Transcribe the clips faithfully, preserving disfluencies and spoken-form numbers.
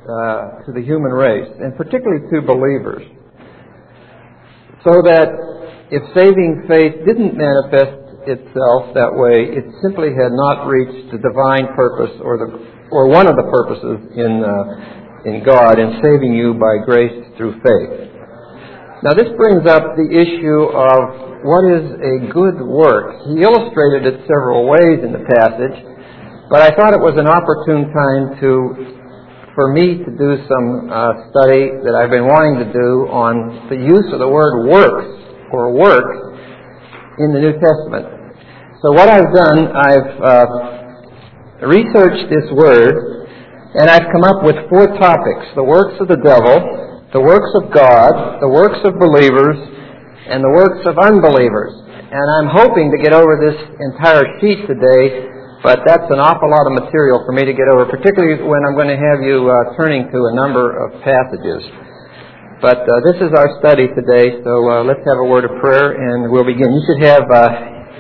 uh, to the human race, and particularly to believers. So that if saving faith didn't manifest itself that way, it simply had not reached the divine purpose or the or one of the purposes in uh, in God in saving you by grace through faith. Now this brings up the issue of what is a good work. He illustrated it several ways in the passage, but I thought it was an opportune time to, for me to do some uh, study that I've been wanting to do on the use of the word works or work in the New Testament. So what I've done, I've uh, researched this word, and I've come up with four topics: the works of the devil, the works of God, the works of believers, and the works of unbelievers. And I'm hoping to get over this entire sheet today, but that's an awful lot of material for me to get over, particularly when I'm going to have you uh, turning to a number of passages. But uh, this is our study today, so uh, let's have a word of prayer and we'll begin. You should have uh,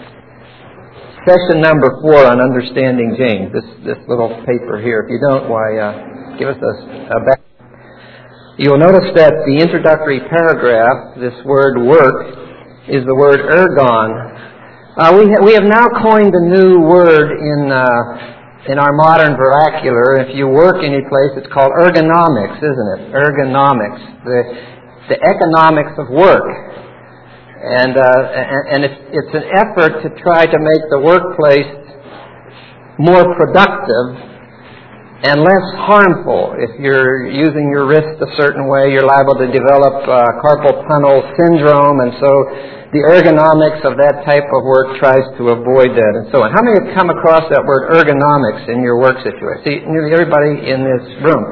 session number four on understanding James, this, this little paper here. If you don't, why, uh, give us a, a back. You'll notice that the introductory paragraph, this word work, is the word ergon. Uh, we, ha- we have now coined a new word in uh, in our modern vernacular. If you work any place, it's called ergonomics, isn't it? Ergonomics, the the economics of work, and uh, and, and it's, it's an effort to try to make the workplace more productive and less harmful. If you're using your wrist a certain way, you're liable to develop uh, carpal tunnel syndrome, and so the ergonomics of that type of work tries to avoid that, and so on. How many have come across that word ergonomics in your work situation? See, nearly everybody in this room.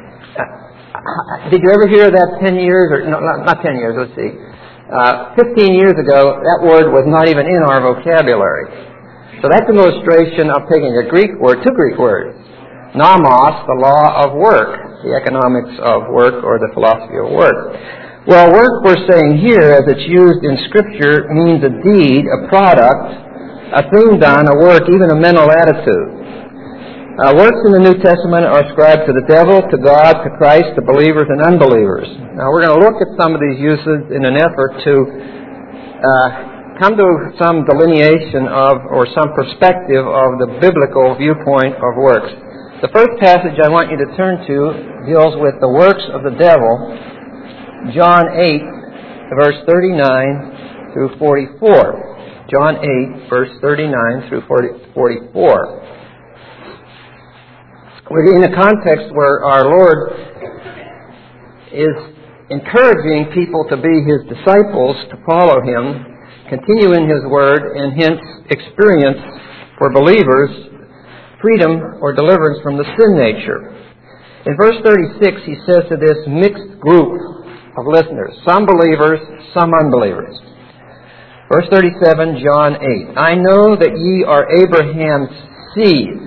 Uh, did you ever hear that ten years, or no, not ten years, let's see, uh, fifteen years ago, that word was not even in our vocabulary. So that's an illustration of taking a Greek word, two Greek words. Nomos, the law of work, the economics of work or the philosophy of work. Well, work, we're saying here, as it's used in Scripture, means a deed, a product, a thing done, a work, even a mental attitude. Uh, works in the New Testament are ascribed to the devil, to God, to Christ, to believers and unbelievers. Now, we're going to look at some of these uses in an effort to uh, come to some delineation of, or some perspective of the biblical viewpoint of works. The first passage I want you to turn to deals with the works of the devil, John eight, verse thirty-nine through forty-four. John eight, verse thirty-nine through forty-four. We're in a context where our Lord is encouraging people to be His disciples, to follow Him, continue in His Word, and hence experience for believers freedom or deliverance from the sin nature. In verse thirty-six, he says to this mixed group of listeners, some believers, some unbelievers. Verse thirty-seven, John eight, I know that ye are Abraham's seed,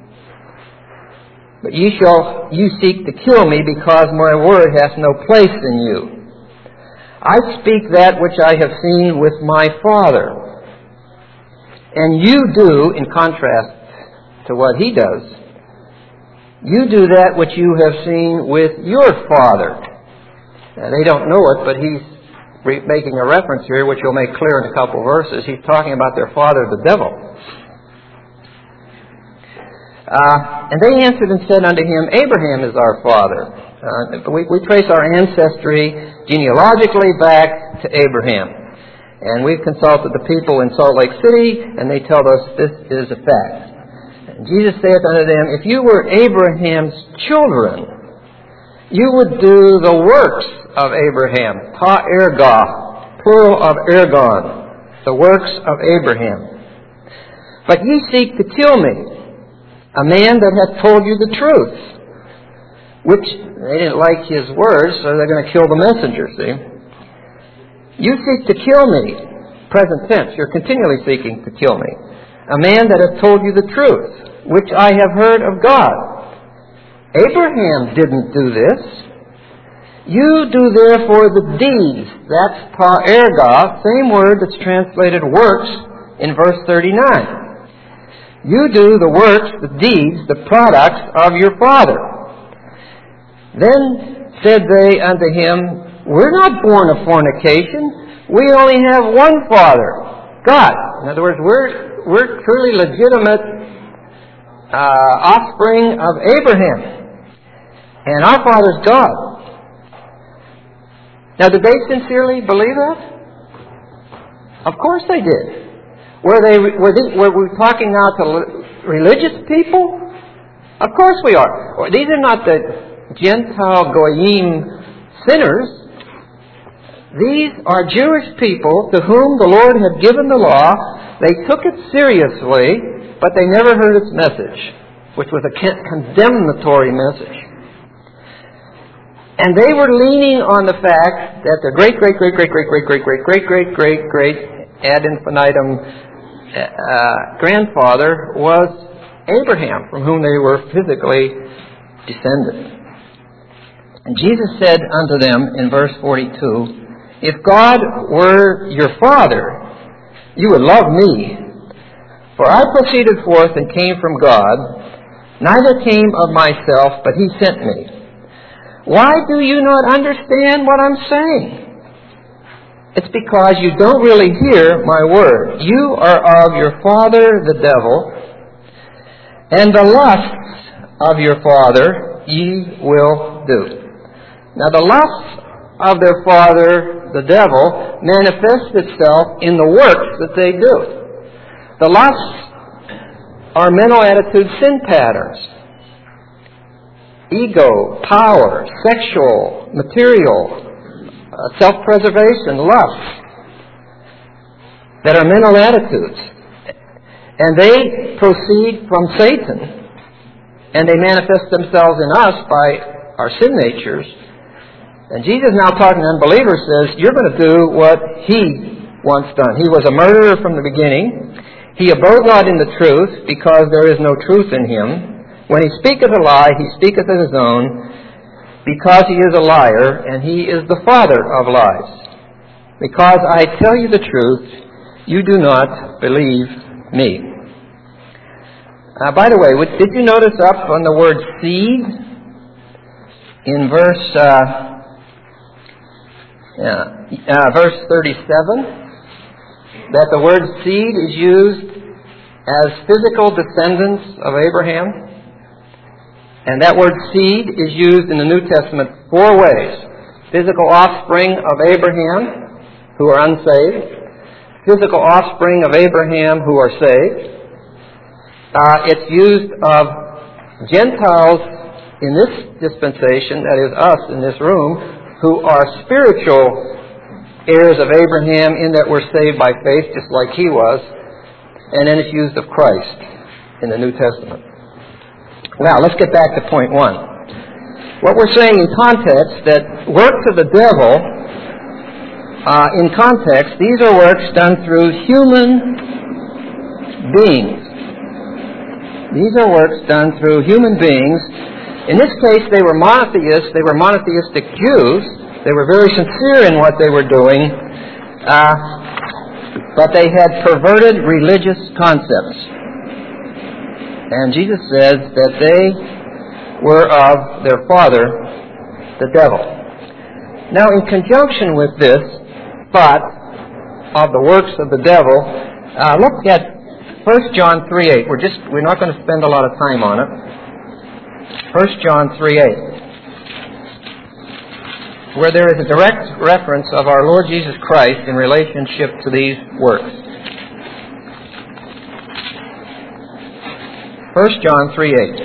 but ye shall you seek to kill me, because my word hath no place in you. I speak that which I have seen with my Father, and you do, in contrast to what he does, you do that which you have seen with your father. Now, they don't know it, but he's re- making a reference here, which you'll make clear in a couple verses. He's talking about their father, the devil. Uh, and they answered and said unto him, Abraham is our father. Uh, we, we trace our ancestry genealogically back to Abraham. And we've consulted the people in Salt Lake City, and they tell us this is a fact. Jesus saith unto them, if you were Abraham's children, you would do the works of Abraham. Ta erga, plural of ergon, the works of Abraham. But ye seek to kill me, a man that hath told you the truth. Which, they didn't like his words, so they're going to kill the messenger, see. You seek to kill me, present tense, you're continually seeking to kill me. A man that hath told you the truth, which I have heard of God. Abraham didn't do this. You do therefore the deeds. That's ta erga, same word that's translated works in verse thirty-nine. You do the works, the deeds, the products of your father. Then said they unto him, We're not born of fornication. We only have one Father, God. In other words, we're, we're truly legitimate uh, offspring of Abraham. And our Father's God. Now, did they sincerely believe that? Of course they did. Were they? Were, they, were we talking now to religious people? Of course we are. These are not the Gentile goyim sinners. These are Jewish people to whom the Lord had given the law. They took it seriously, but they never heard its message, which was a condemnatory message. And they were leaning on the fact that their great, great, great, great, great, great, great, great, great, great, great, great ad infinitum uh, grandfather was Abraham, from whom they were physically descended. And Jesus said unto them in verse forty-two, If God were your Father, you would love me. For I proceeded forth and came from God, neither came of myself, but He sent me. Why do you not understand what I'm saying? It's because you don't really hear my word. You are of your father, the devil, and the lusts of your father ye will do. Now, the lusts of their father, the devil, manifests itself in the works that they do. The lusts are mental attitude sin patterns. Ego, power, sexual, material, uh, self-preservation, lust, that are mental attitudes. And they proceed from Satan, and they manifest themselves in us by our sin natures. And Jesus, now talking to unbelievers, says, you're going to do what He once done. He was a murderer from the beginning. He abode not in the truth, because there is no truth in Him. When He speaketh a lie, He speaketh of His own, because He is a liar, and He is the father of lies. Because I tell you the truth, you do not believe me. Uh, by the way, did you notice up on the word seed in verse uh, yeah, uh, verse thirty-seven, that the word seed is used as physical descendants of Abraham? And that word seed is used in the New Testament four ways. Physical offspring of Abraham who are unsaved. Physical offspring of Abraham who are saved. Uh, it's used of Gentiles in this dispensation, that is us in this room, who are spiritual heirs of Abraham in that we're saved by faith just like he was. And then it's used of Christ in the New Testament. Now, let's get back to point one. What we're saying in context, that works of the devil, uh, in context, these are works done through human beings. These are works done through human beings. In this case, they were monotheists. They were monotheistic Jews. They were very sincere in what they were doing, uh, but they had perverted religious concepts. And Jesus says that they were of their father, the devil. Now, in conjunction with this thought of the works of the devil, uh, look at First John three eight. We're just we're not going to spend a lot of time on it. First John three eight, where there is a direct reference of our Lord Jesus Christ in relationship to these works. First John three eight.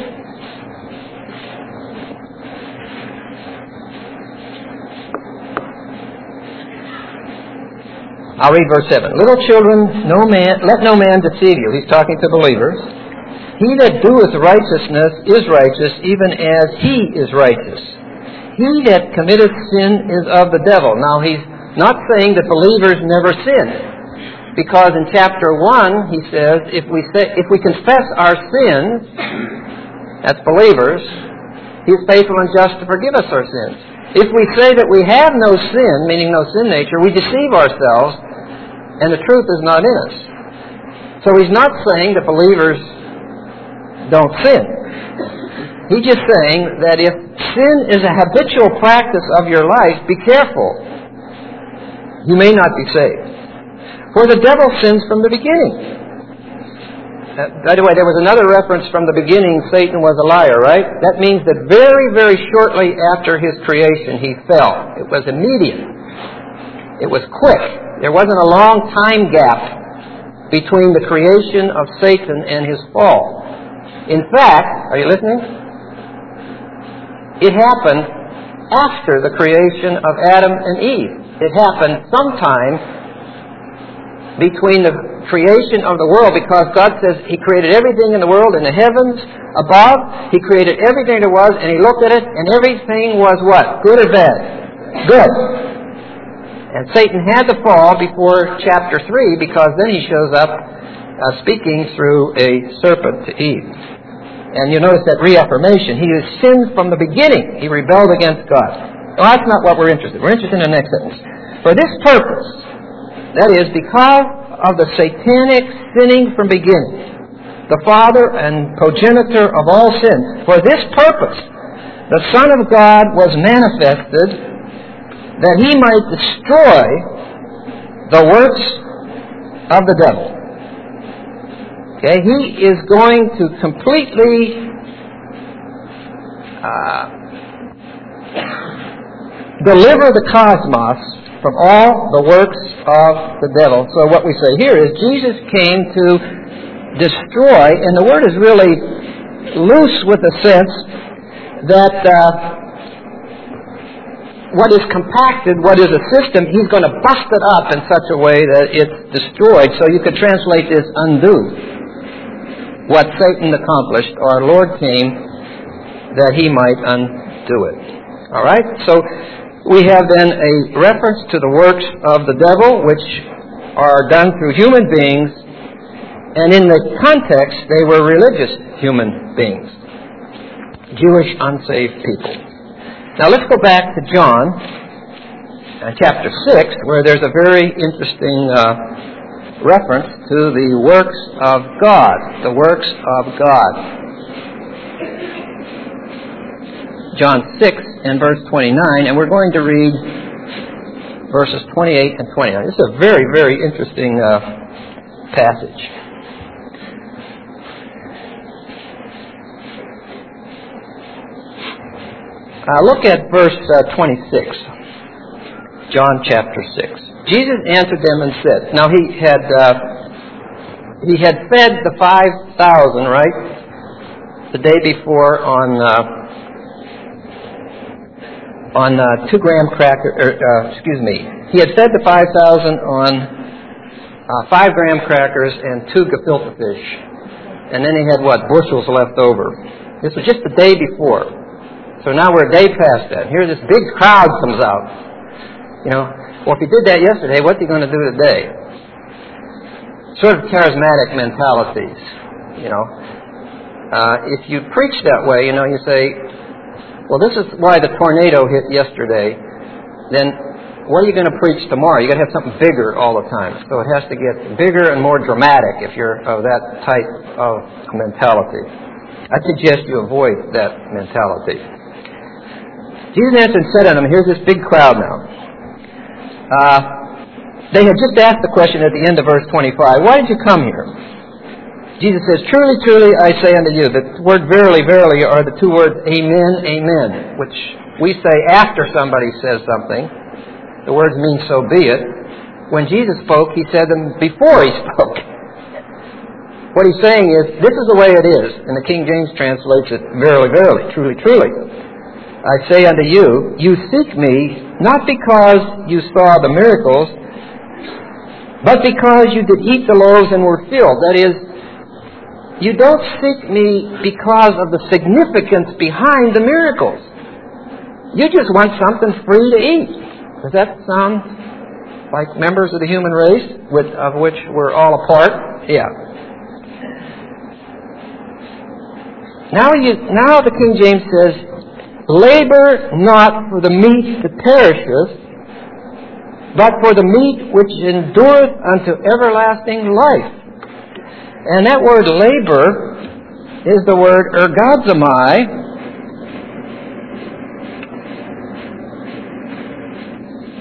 I'll read verse seven. Little children, no man, let no man deceive you. He's talking to believers. He that doeth righteousness is righteous, even as he is righteous. He that committeth sin is of the devil. Now, he's not saying that believers never sin. Because in chapter one, he says, if we say, if we confess our sins, that's believers, He is faithful and just to forgive us our sins. If we say that we have no sin, meaning no sin nature, we deceive ourselves, and the truth is not in us. So He's not saying that believers don't sin. He's just saying that if sin is a habitual practice of your life, be careful. You may not be saved. For the devil sins from the beginning. Uh, by the way, there was another reference from the beginning, Satan was a liar, right? That means that very, very shortly after his creation, he fell. It was immediate. It was quick. There wasn't a long time gap between the creation of Satan and his fall. In fact, are you listening? It happened after the creation of Adam and Eve. It happened sometime between the creation of the world, because God says He created everything in the world, in the heavens, above. He created everything there was, and He looked at it, and everything was what? Good or bad? Good. And Satan had to fall before chapter three, because then he shows up uh, speaking through a serpent to Eve. And you notice that reaffirmation. He has sinned from the beginning. He rebelled against God. Well, that's not what we're interested in. We're interested in the next sentence. For this purpose, that is, because of the satanic sinning from beginning, the father and progenitor of all sin, for this purpose, the Son of God was manifested that He might destroy the works of the devil. Okay, He is going to completely uh, deliver the cosmos from all the works of the devil. So what we say here is Jesus came to destroy, and the word is really loose with the sense that uh, what is compacted, what is a system, He's going to bust it up in such a way that it's destroyed. So you could translate this undo. What Satan accomplished, our Lord came that He might undo it. All right? So we have then a reference to the works of the devil, which are done through human beings, and in the context, they were religious human beings, Jewish unsaved people. Now let's go back to John, uh, chapter six, where there's a very interesting uh, reference to the works of God, the works of God. John six and verse twenty-nine, and we're going to read verses twenty-eight and twenty-nine. This is a very, very interesting uh, passage. Uh, look at verse uh, twenty-six, John chapter six. Jesus answered them and said, now he had uh, he had fed the five thousand, right, the day before on Uh, on uh, two gram cracker, er, uh, excuse me, he had fed the five thousand on uh, five gram crackers and two gefilte fish. And then he had, what, bushels left over. This was just the day before. So now we're a day past that. Here this big crowd comes out. You know, well, if he did that yesterday, what's he going to do today? Sort of charismatic mentalities, you know. Uh, if you preach that way, you know, you say, well, this is why the tornado hit yesterday. Then what are you going to preach tomorrow? You've got to have something bigger all the time. So it has to get bigger and more dramatic if you're of that type of mentality. I suggest you avoid that mentality. Jesus answered and said unto them, here's this big crowd now. Uh, they had just asked the question at the end of verse twenty-five, why did you come here? Jesus says, truly, truly, I say unto you, the word verily, verily are the two words amen, amen, which we say after somebody says something. The words mean so be it. When Jesus spoke, He said them before He spoke. What He's saying is, this is the way it is. And the King James translates it, verily, verily, truly, truly. I say unto you, you seek me, not because you saw the miracles, but because you did eat the loaves and were filled. That is, you don't seek me because of the significance behind the miracles. You just want something free to eat. Does that sound like members of the human race, with, of which we're all a part? Yeah. Now, you, now the King James says, labor not for the meat that perisheth, but for the meat which endureth unto everlasting life. And that word labor is the word ergazomai,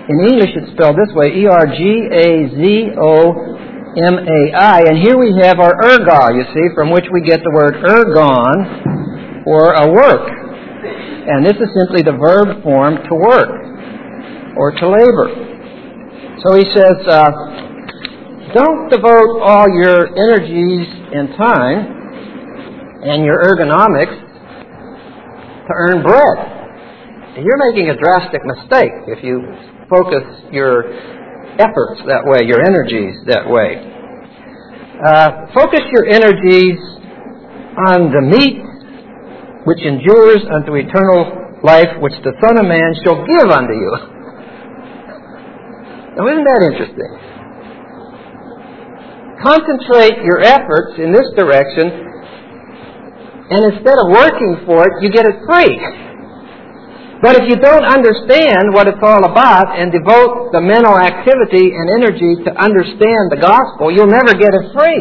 In English, it's spelled this way, E R G A Z O M A I. And here we have our erga, you see, from which we get the word ergon, or a work. And this is simply the verb form to work, or to labor. So he says, uh, don't devote all your energies and time and your ergonomics to earn bread. You're making a drastic mistake if you focus your efforts that way, your energies that way. Uh, focus your energies on the meat which endures unto eternal life, which the Son of Man shall give unto you. Now, isn't that interesting? Concentrate your efforts in this direction, and instead of working for it, you get it free. But if you don't understand what it's all about and devote the mental activity and energy to understand the gospel, you'll never get it free.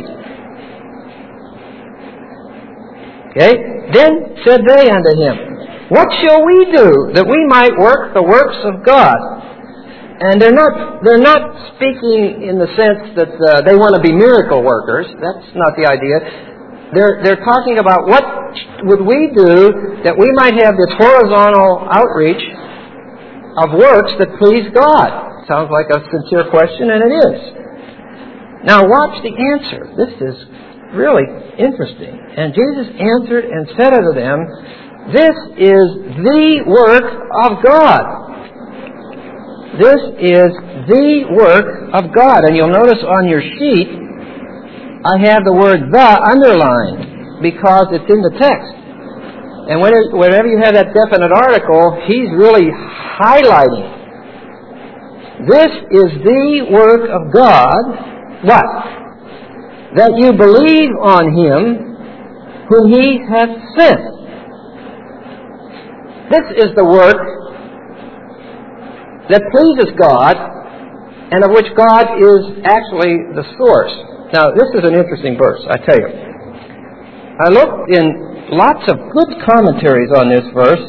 Okay? Then said they unto him, what shall we do that we might work the works of God? And they're not they're not speaking in the sense that uh, they want to be miracle workers. That's not the idea. They're, they're talking about what would we do that we might have this horizontal outreach of works that please God. Sounds like a sincere question, and it is. Now watch the answer. This is really interesting. And Jesus answered and said unto them, this is the work of God. This is the work of God. And you'll notice on your sheet, I have the word the underlined because it's in the text. And whenever you have that definite article, he's really highlighting. This is the work of God. What? That you believe on him whom he hath sent. This is the work that pleases God and of which God is actually the source. Now, this is an interesting verse, I tell you. I looked in lots of good commentaries on this verse,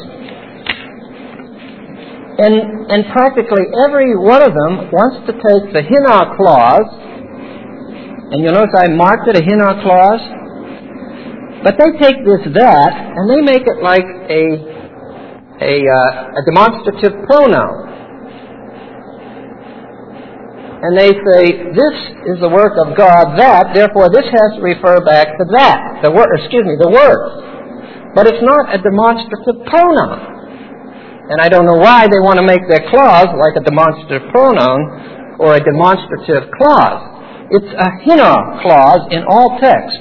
and, and practically every one of them wants to take the hina clause, and you'll notice I marked it a hina clause, but they take this that, and they make it like a, a, uh, a demonstrative pronoun. And they say, this is the work of God, that, therefore this has to refer back to that, the word, excuse me, the word. But it's not a demonstrative pronoun. And I don't know why they want to make their clause like a demonstrative pronoun or a demonstrative clause. It's a hina clause in all texts.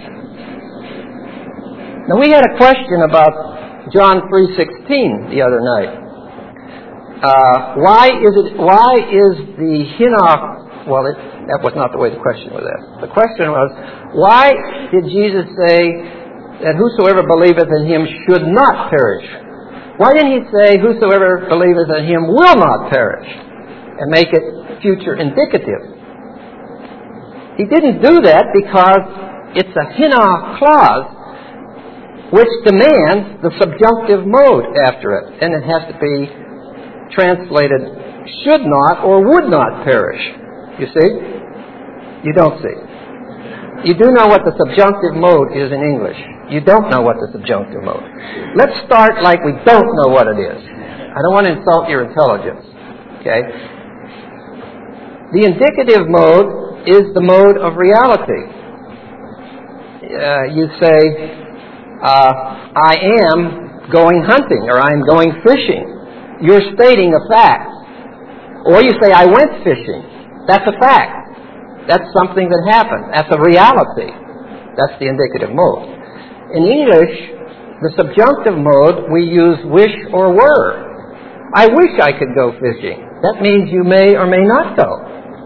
Now we had a question about John three sixteen the other night. Uh, why is it? Why is the hina? Well, it, that was not the way the question was asked. The question was, why did Jesus say that whosoever believeth in him should not perish? Why didn't he say whosoever believeth in him will not perish and make it future indicative? He didn't do that because it's a hina clause which demands the subjunctive mode after it, and it has to be translated should not or would not perish. You see? You don't see. You do know what the subjunctive mode is in English. You don't know what the subjunctive mode is. Let's start like we don't know what it is. I don't want to insult your intelligence. Okay? The indicative mode is the mode of reality. Uh, you say, uh, I am going hunting, or I am going fishing. You're stating a fact. Or you say, I went fishing. That's a fact. That's something that happened. That's a reality. That's the indicative mode. In English, the subjunctive mode, we use wish or were. I wish I could go fishing. That means you may or may not go.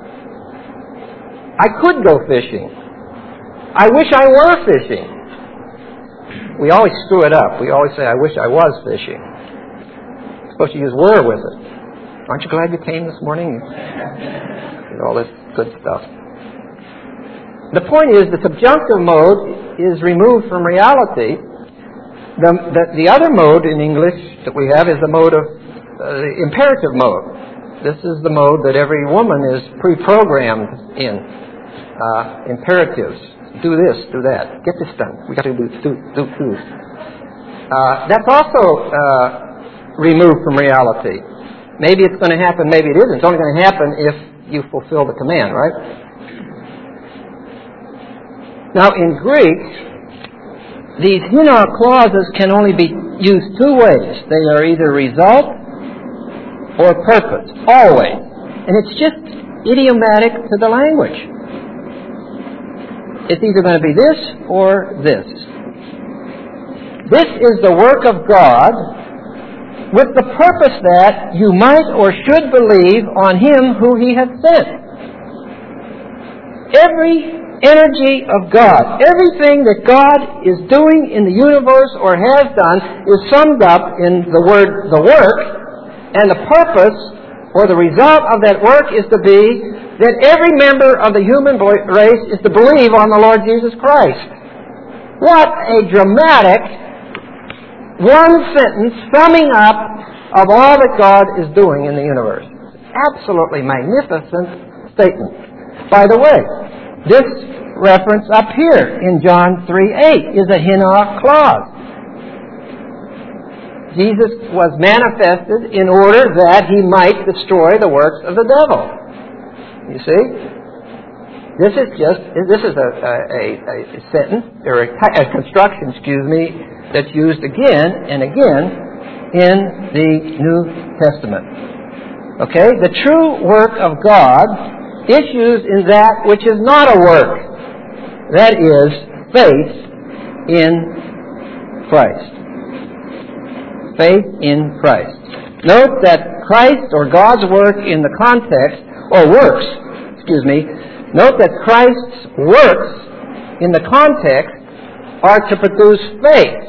I could go fishing. I wish I were fishing. We always screw it up. We always say, I wish I was fishing. You're supposed to use were with it. Aren't you glad you came this morning? All this good stuff. The point is, the subjunctive mode is removed from reality. The, the, the other mode in English that we have is the mode of uh, the imperative mode. This is the mode that every woman is pre-programmed in. Uh, imperatives. Do this, do that. Get this done. We got to do, do, do, do. Uh, that's also uh, removed from reality. Maybe it's going to happen, maybe it isn't. It's only going to happen if you fulfill the command, right? Now, in Greek, these hina clauses can only be used two ways. They are either result or purpose, always. And it's just idiomatic to the language. It's either going to be this or this. This is the work of God with the purpose that you might or should believe on Him who He hath sent. Every energy of God, everything that God is doing in the universe or has done is summed up in the word the work, and the purpose or the result of that work is to be that every member of the human race is to believe on the Lord Jesus Christ. What a dramatic one sentence summing up of all that God is doing in the universe. Absolutely magnificent statement. By the way, this reference up here in John three eight is a hina clause. Jesus was manifested in order that He might destroy the works of the devil. You see? This is just, this is a, a, a, a sentence, or a, a construction, excuse me, that's used again and again in the New Testament. Okay? The true work of God issues in that which is not a work. That is, faith in Christ. Faith in Christ. Note that Christ, or God's work in the context, or works, excuse me, note that Christ's works in the context are to produce faith.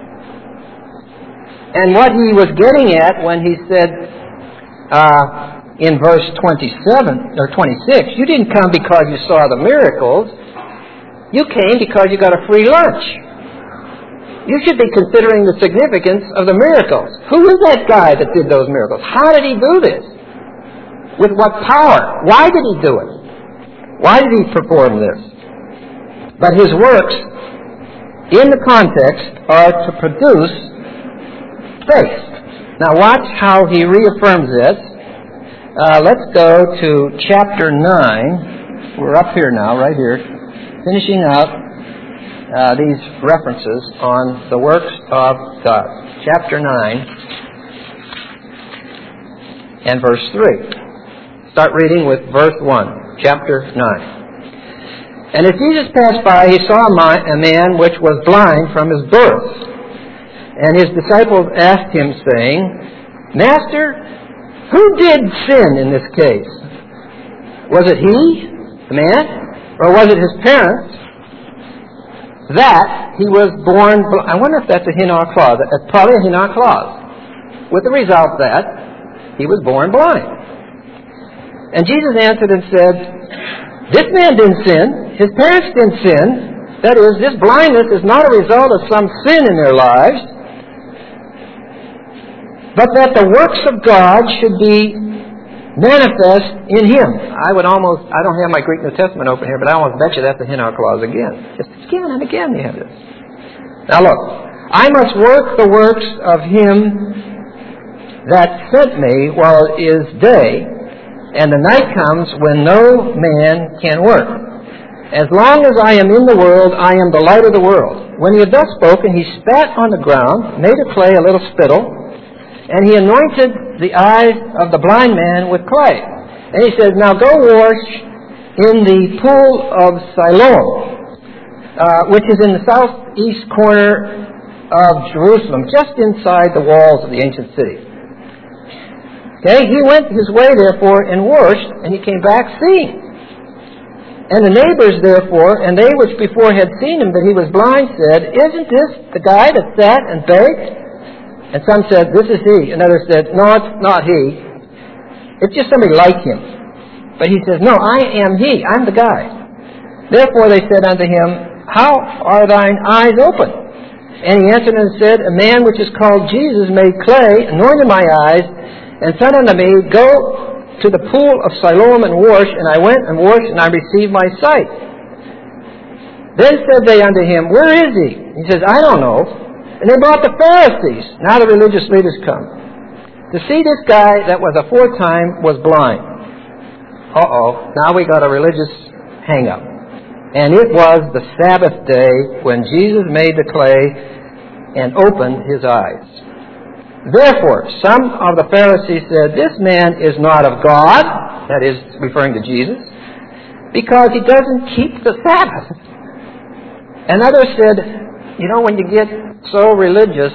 And what He was getting at when He said uh, in verse twenty-seven, or twenty-six, you didn't come because you saw the miracles, you came because you got a free lunch. You should be considering the significance of the miracles. Who is that guy that did those miracles? How did he do this? With what power? Why did he do it? Why did he perform this? But his works, in the context, are to produce faith. Now watch how he reaffirms this. Uh, let's go to chapter nine. We're up here now, right here, finishing out Uh, these references on the works of God. Chapter nine and verse three. Start reading with verse one. Chapter nine. And as Jesus passed by, He saw a man which was blind from his birth. And His disciples asked Him, saying, Master, who did sin in this case? Was it he, the man, or was it his parents, that he was born blind? I wonder if that's a hina clause. That's probably a hina clause. With the result that he was born blind. And Jesus answered and said, this man didn't sin. His parents didn't sin. That is, this blindness is not a result of some sin in their lives, but that the works of God should be manifest in Him. I would almost, I don't have my Greek New Testament open here, but I almost bet you that's the hina clause again. Just again and again you have this. Now look, I must work the works of Him that sent me while it is day, and the night comes when no man can work. As long as I am in the world, I am the light of the world. When He had thus spoken, He spat on the ground, made of clay a little spittle, and He anointed the eyes of the blind man with clay. And He says, now go wash in the pool of Siloam, uh, which is in the southeast corner of Jerusalem, just inside the walls of the ancient city. Okay, he went his way, therefore, and washed, and he came back seeing. And the neighbors, therefore, and they which before had seen him that he was blind, said, isn't this the guy that sat and begged? And some said, this is he. And others said, no, it's not he. It's just somebody like him. But he says, no, I am he. I'm the guy. Therefore they said unto him, how are thine eyes open? And he answered and said, a man which is called Jesus made clay, anointed my eyes, and said unto me, go to the pool of Siloam and wash, and I went and washed, and I received my sight. Then said they unto him, Where is he? He says, I don't know. And they brought the Pharisees. Now the religious leaders come to see this guy that was aforetime was blind. Uh-oh, now we got a religious hang-up. And it was the Sabbath day when Jesus made the clay and opened his eyes. Therefore, some of the Pharisees said, This man is not of God, that is, referring to Jesus, because he doesn't keep the Sabbath. And others said, you know, when you get so religious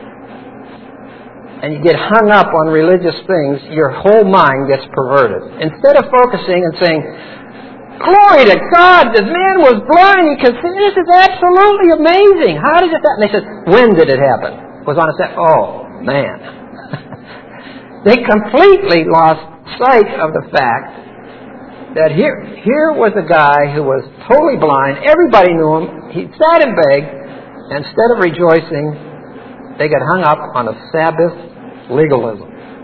and you get hung up on religious things, your whole mind gets perverted. Instead of focusing and saying, Glory to God, this man was blind, he could see, this is absolutely amazing. How did it happen? And they said, when did it happen? It was on a set. Oh, man. They completely lost sight of the fact that here, here was a guy who was totally blind. Everybody knew him. He sat and begged. Instead of rejoicing, they got hung up on a Sabbath legalism.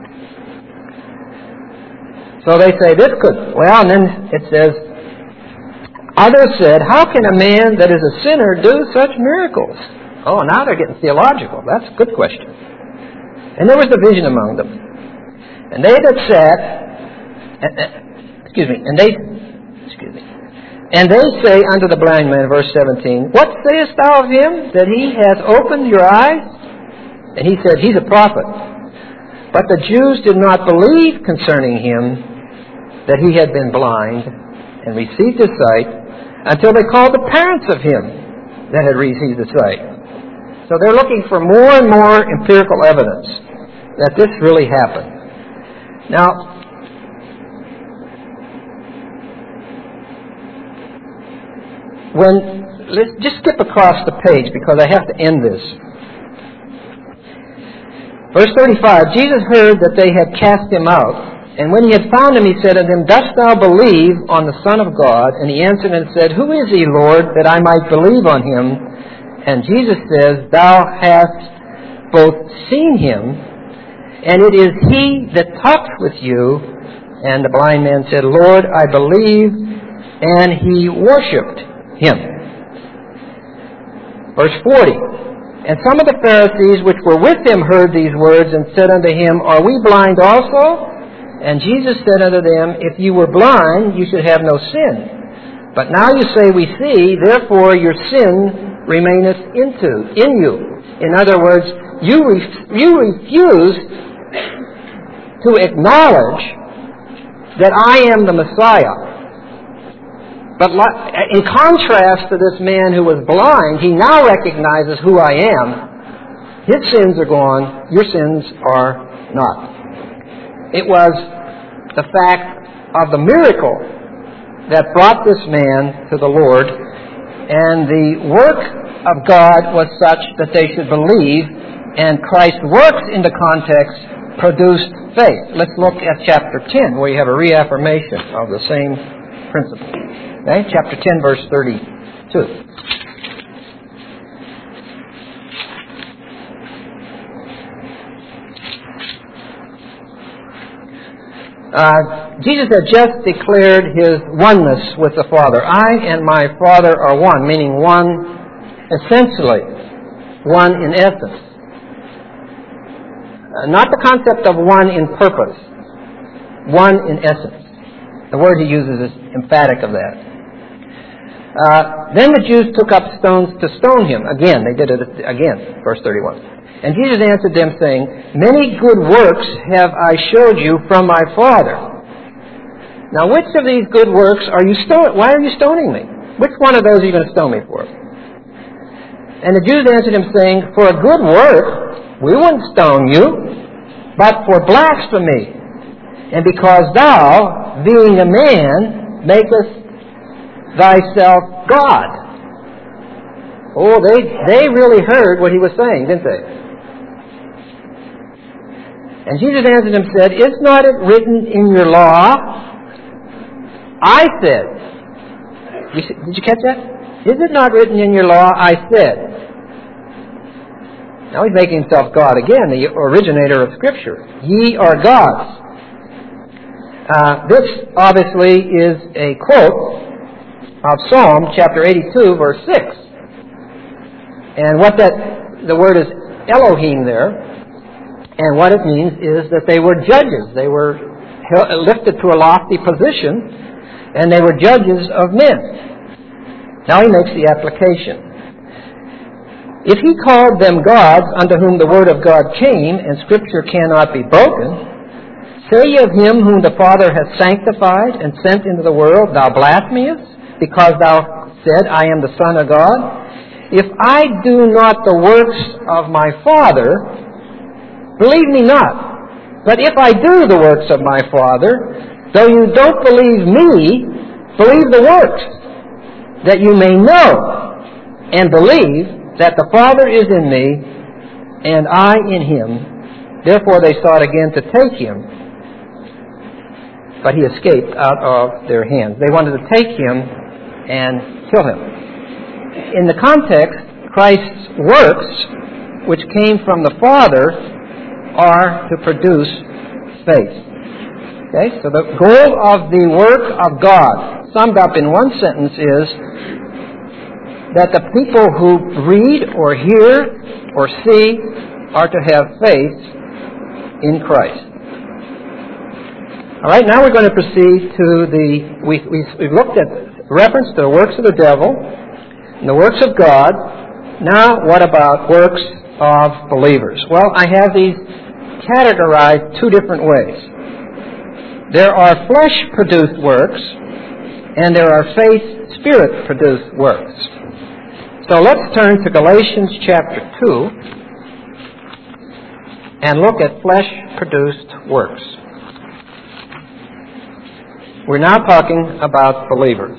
So they say, this could, well, and then it says, others said, how can a man that is a sinner do such miracles? Oh, now they're getting theological. That's a good question. And there was division among them. And they that sat, excuse me, and they, excuse me, and they say unto the blind man, verse seventeen, What sayest thou of him, that he has opened your eyes? And he said, He's a prophet. But the Jews did not believe concerning him that he had been blind and received his sight until they called the parents of him that had received the sight. So they're looking for more and more empirical evidence that this really happened. Now, when, let's just skip across the page because I have to end this. Verse thirty-five, Jesus heard that they had cast him out, and when he had found him, he said unto them, Dost thou believe on the Son of God? And he answered and said, Who is he, Lord, that I might believe on him? And Jesus says, Thou hast both seen him, and it is he that talks with you. And the blind man said, Lord, I believe, and he worshipped him. Verse forty, And some of the Pharisees which were with him heard these words, and said unto him, Are we blind also? And Jesus said unto them, If you were blind, you should have no sin. But now you say, We see, therefore your sin remaineth into, in you. In other words, you, ref- you refuse to acknowledge that I am the Messiah. But in contrast to this man who was blind, he now recognizes who I am. His sins are gone, your sins are not. It was the fact of the miracle that brought this man to the Lord, and the work of God was such that they should believe, and Christ's works in the context produced faith. Let's look at chapter ten, where you have a reaffirmation of the same principle. Okay? Chapter ten, verse thirty-two. Uh, Jesus had just declared his oneness with the Father. I and my Father are one, meaning one essentially, one in essence. Uh, not the concept of one in purpose, one in essence. The word he uses is emphatic of that. Uh, then the Jews took up stones to stone him. Again, they did it again, verse thirty-one. And Jesus answered them, saying, Many good works have I showed you from my Father. Now, which of these good works are you stoning? Why are you stoning me? Which one of those are you going to stone me for? And the Jews answered him, saying, For a good work we wouldn't stone you, but for blasphemy, and because thou, being a man, makest thyself God. Oh, they, they really heard what he was saying, didn't they? And Jesus answered him and said, Is not it written in your law? I said. You see, did you catch that? Is it not written in your law? I said. Now he's making himself God again, the originator of Scripture. Ye are gods. Uh, this obviously is a quote of Psalm chapter eighty-two, verse six. And what that, the word is Elohim there, and what it means is that they were judges. They were lifted to a lofty position, and they were judges of men. Now he makes the application. If he called them gods unto whom the word of God came, and Scripture cannot be broken, say ye of him whom the Father hath sanctified and sent into the world, thou blasphemest, because thou said, I am the Son of God? If I do not the works of my Father, believe me not. But if I do the works of my Father, though you don't believe me, believe the works, that you may know and believe that the Father is in me, and I in him. Therefore they sought again to take him, but he escaped out of their hands. They wanted to take him and kill him. In the context, Christ's works, which came from the Father, are to produce faith. Okay, so the goal of the work of God, summed up in one sentence, is that the people who read or hear or see are to have faith in Christ. All right, now we're going to proceed to the, we, we, we've looked at reference to the works of the devil and the works of God. Now, what about works of believers? Well, I have these categorized two different ways. There are flesh-produced works, and there are faith, spirit-produced works. So let's turn to Galatians chapter two and look at flesh-produced works. We're now talking about believers.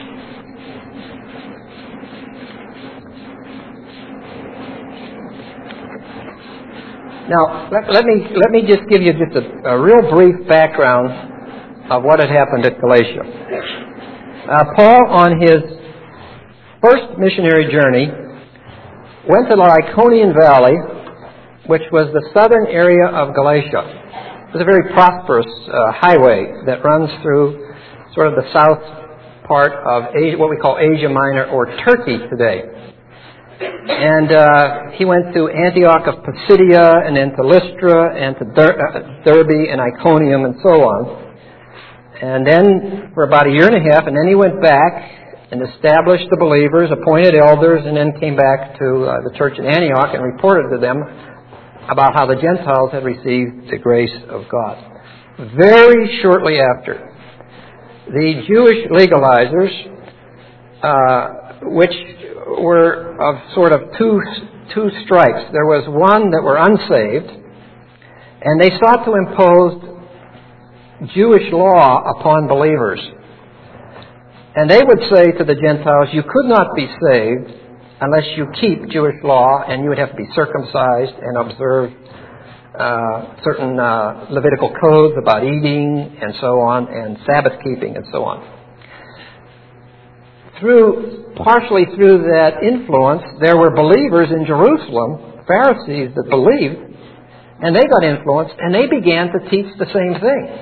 Now, let, let me let me just give you just a, a real brief background of what had happened at Galatia. Uh, Paul, on his first missionary journey, went to the Iconian Valley, which was the southern area of Galatia. It was a very prosperous uh, highway that runs through sort of the south part of Asia, what we call Asia Minor or Turkey today. And uh, he went to Antioch of Pisidia, and then to Lystra, and to Der- uh, Derbe and Iconium, and so on. And then for about a year and a half, and then he went back and established the believers, appointed elders, and then came back to uh, the church in Antioch and reported to them about how the Gentiles had received the grace of God. Very shortly after, the Jewish legalizers, uh, which were of sort of two two stripes. There was one that were unsaved, and they sought to impose Jewish law upon believers. And they would say to the Gentiles, you could not be saved unless you keep Jewish law, and you would have to be circumcised and observe uh, certain uh, Levitical codes about eating and so on, and Sabbath keeping and so on. Through, partially through that influence, there were believers in Jerusalem, Pharisees that believed, and they got influenced, and they began to teach the same thing.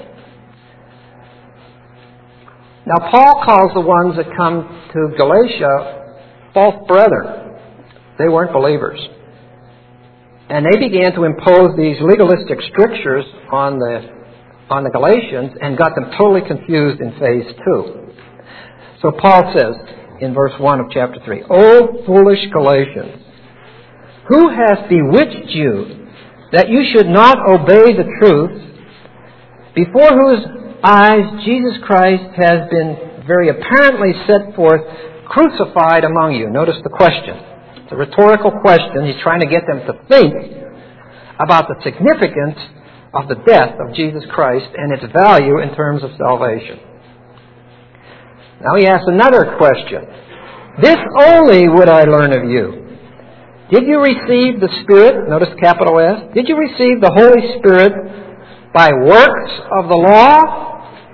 Now, Paul calls the ones that come to Galatia false brethren. They weren't believers. And they began to impose these legalistic strictures on the, on the Galatians and got them totally confused in phase two. So Paul says in verse one of chapter three, O foolish Galatians, who hath bewitched you that you should not obey the truth, before whose eyes Jesus Christ has been very apparently set forth, crucified among you. Notice the question. It's a rhetorical question. He's trying to get them to think about the significance of the death of Jesus Christ and its value in terms of salvation. Now he asks another question. This only would I learn of you. Did you receive the Spirit, notice capital S, did you receive the Holy Spirit by works of the law?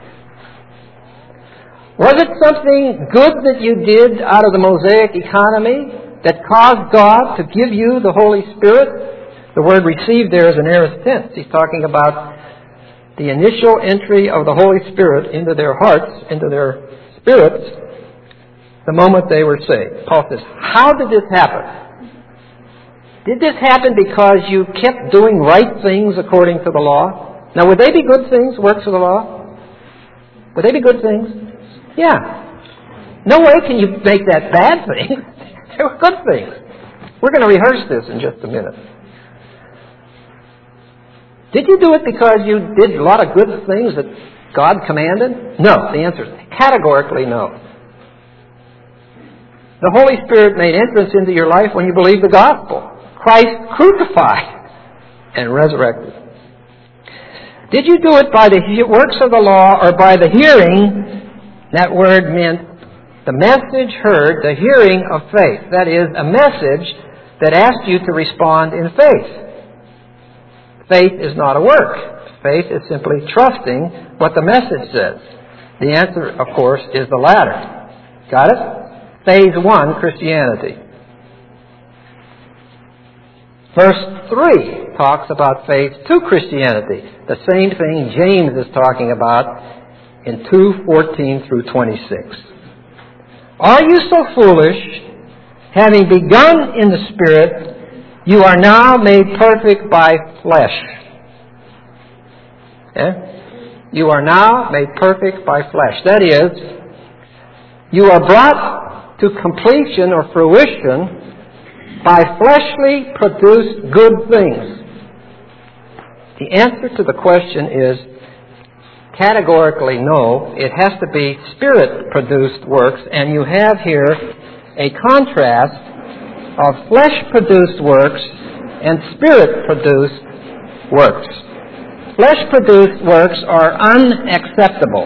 Was it something good that you did out of the Mosaic economy that caused God to give you the Holy Spirit? The word received there is an aorist tense. He's talking about the initial entry of the Holy Spirit into their hearts, into their spirits, the moment they were saved. Paul says, how did this happen? Did this happen because you kept doing right things according to the law? Now, would they be good things, works of the law? Would they be good things? Yeah. No way can you make that bad thing. They were good things. We're going to rehearse this in just a minute. Did you do it because you did a lot of good things that God commanded? No. The answer is categorically no. The Holy Spirit made entrance into your life when you believed the gospel. Christ crucified and resurrected. Did you do it by the works of the law or by the hearing? That word meant the message heard, the hearing of faith. That is, a message that asked you to respond in faith. Faith is not a work. Faith is simply trusting what the message says. The answer, of course, is the latter. Got it? Phase one, Christianity. Verse three talks about phase two, Christianity. The same thing James is talking about in two fourteen through twenty-six. Are you so foolish, having begun in the Spirit, you are now made perfect by flesh? Eh? You are now made perfect by flesh. That is, you are brought to completion or fruition by fleshly produced good things. The answer to the question is categorically no. It has to be Spirit-produced works, and you have here a contrast of flesh-produced works and Spirit-produced works. Flesh-produced works are unacceptable.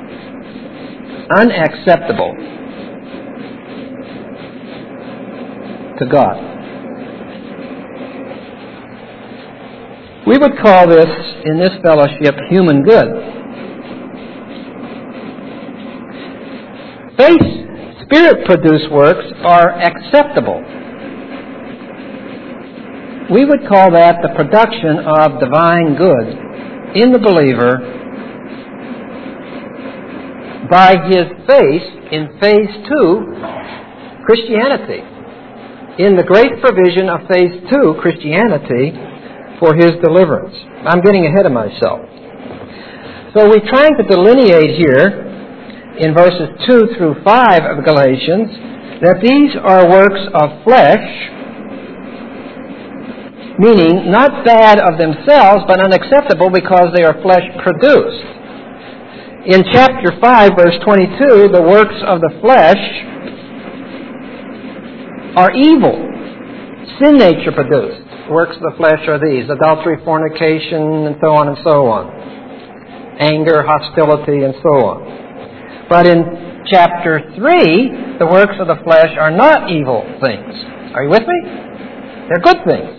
Unacceptable to God. We would call this, in this fellowship, human good. Faith, Spirit-produced works are acceptable. We would call that the production of divine good in the believer by his faith in phase two, Christianity. In the great provision of phase two, Christianity, for his deliverance. I'm getting ahead of myself. So we're trying to delineate here in verses two through five of Galatians that these are works of flesh, meaning not bad of themselves, but unacceptable because they are flesh-produced. In chapter five, verse twenty-two, the works of the flesh are evil, sin nature produced. Works of the flesh are these: adultery, fornication, and so on and so on. Anger, hostility, and so on. But in chapter three, the works of the flesh are not evil things. Are you with me? They're good things.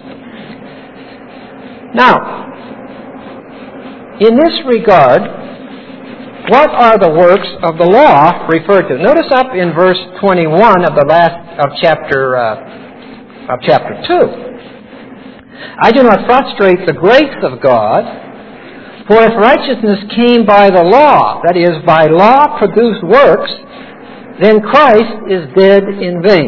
Now, in this regard, what are the works of the law referred to? Notice up in verse twenty-one of the last of chapter uh, of chapter two. I do not frustrate the grace of God, for if righteousness came by the law, that is, by law-produced works, then Christ is dead in vain.